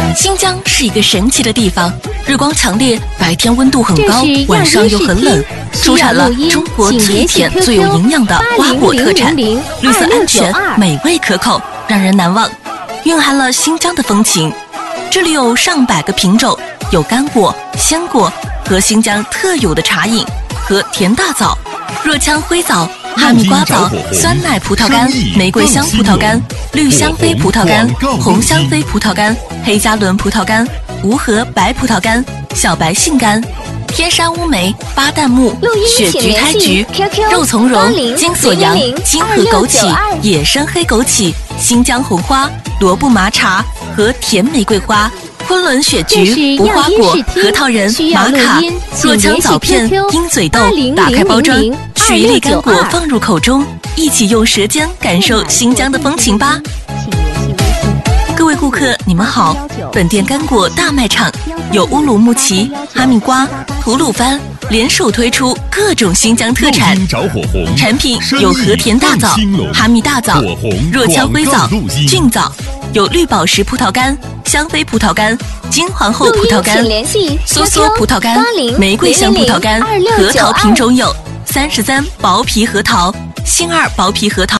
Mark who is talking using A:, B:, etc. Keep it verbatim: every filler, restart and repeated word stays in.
A: 新疆是一个神奇的地方，日光强烈，白天温度很高，晚上又很冷，出产了中国最甜、最有营养的瓜果特产，绿色安全，美味可口，让人难忘，蕴含了新疆的风情。这里有上百个品种，有干果、鲜果和新疆特有的茶饮和甜大枣、若羌灰枣、哈密瓜枣、酸奶葡萄干、玫瑰香葡萄干、绿香妃葡萄干、红香妃葡萄干、黑加仑葡萄干、无核白葡萄干、小白杏干、天山乌梅、巴旦木、雪菊胎菊、肉苁蓉、金锁阳、金河枸杞、野生黑枸杞、新疆红花、罗布麻茶和甜玫瑰花、昆仑雪菊、无花果、核桃仁、玛卡、若羌枣片、鹰嘴豆。打开包装，取一粒干果放入口中，一起用舌尖感受新疆的风情吧。各位顾客，你们好，本店干果大卖场有乌鲁木齐、哈密瓜、吐鲁番联手推出各种新疆特产，产品有和田大枣、哈密大枣、若羌灰枣、菌枣，有绿宝石葡萄干、香妃葡萄干、金皇后葡萄干、梭梭葡萄干、玫瑰香葡萄干，核桃品种有三十三薄皮核桃、星二薄皮核桃。